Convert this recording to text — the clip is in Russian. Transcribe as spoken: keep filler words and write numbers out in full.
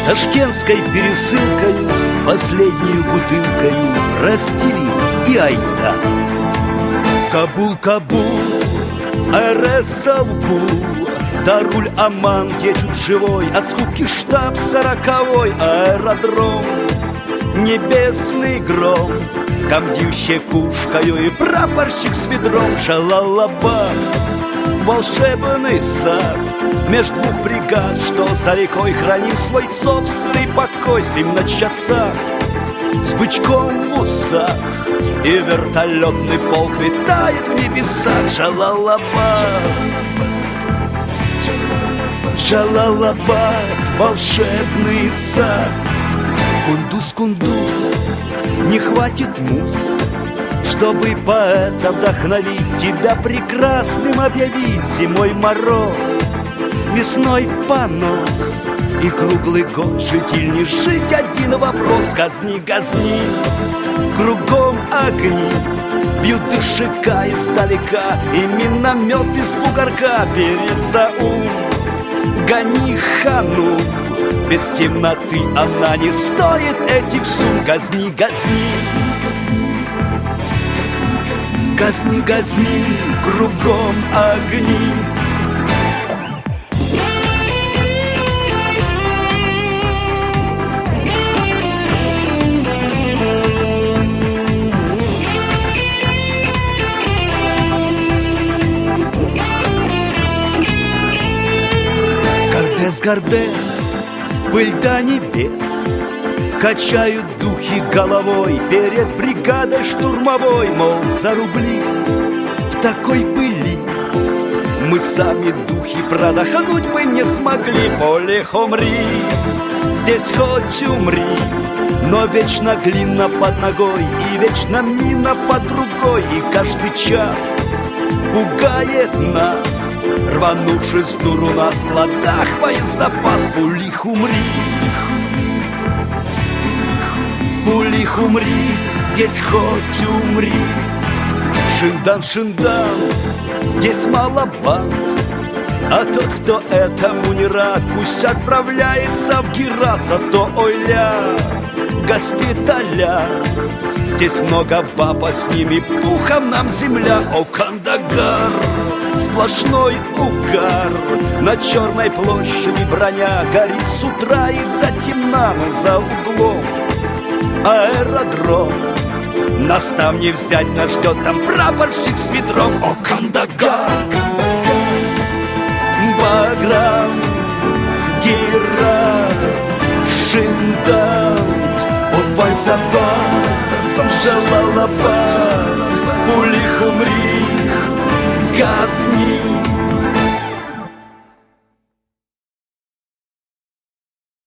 ташкентской пересылкою с последней бутылкою простились и айда. Кабул, Кабул, РС Албул, да руль Аман течет живой, от скуки штаб сороковой, аэродром, небесный гром, комдив щекушкою и прапорщик с ведром. Шалалабад, волшебный сад, меж двух бригад, что за рекой храним свой собственный покой. Спим на часах с бычком в усах, и вертолетный полк летает в небесах. Джалалабад, Джалалабад, волшебный сад. Кундуз, Кундуз, не хватит муз, чтобы поэта вдохновить, тебя прекрасным объявить. Зимой мороз, весной понос, и круглый год жить или не жить — один вопрос. Газни, газни, кругом огни, бьют дышика издалека, и миномет из бугорка. Перезаум, гони хану, без темноты она не стоит этих сум. Газни, газни, газни, газни, кругом огни. Гардес, Гардес, пыль до небес, качают духи головой перед бригадой штурмовой. Мол, за рубли в такой пыли мы сами духи продохнуть бы не смогли. Поле Хомри, здесь хоть умри, но вечно глина под ногой и вечно мина под другой. И каждый час пугает нас, рванувший с дуру на складах боезапас. Пули Хумри, пули Хумри, здесь хоть умри. Шиндан, Шиндан, здесь мало банд, а тот, кто этому не рад, пусть отправляется в Герат. Зато ойля, госпиталя, здесь много баб, а с ними пухом нам земля. О, Кандагар, сплошной угар, на Черной площади броня горит с утра и до темна. Но за углом аэродром, нас там не взять, нас ждет там прапорщик с ведром. О, Кандагар, Баграм, Герат, Шиндан, о, Файзабад, Джалалабад, пули Хумри, газни,